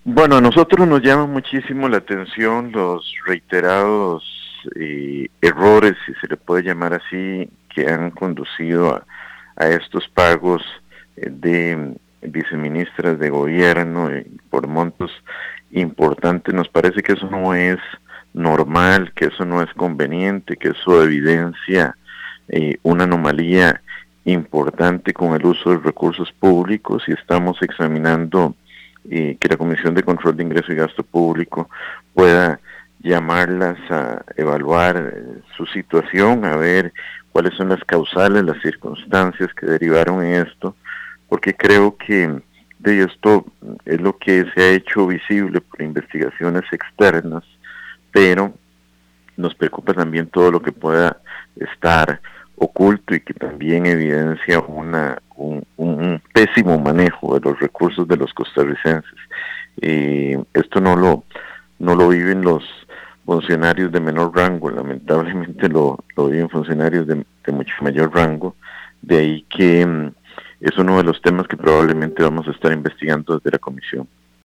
Bueno, a nosotros nos llama muchísimo la atención los reiterados errores, si se le puede llamar así, que han conducido a estos pagos de viceministras de gobierno por montos importantes. Nos parece que eso no es normal, que eso no es conveniente, que eso evidencia una anomalía importante con el uso de recursos públicos, y estamos examinando que la Comisión de Control de Ingreso y Gasto Público pueda llamarlas a evaluar su situación, a ver cuáles son las causales, las circunstancias que derivaron en esto, porque creo que de esto es lo que se ha hecho visible por investigaciones externas, pero nos preocupa también todo lo que pueda estar oculto y que también evidencia un pésimo manejo de los recursos de los costarricenses. Esto no lo viven los funcionarios de menor rango, lamentablemente lo viven funcionarios de mucho mayor rango, de ahí que es uno de los temas que probablemente vamos a estar investigando desde la comisión.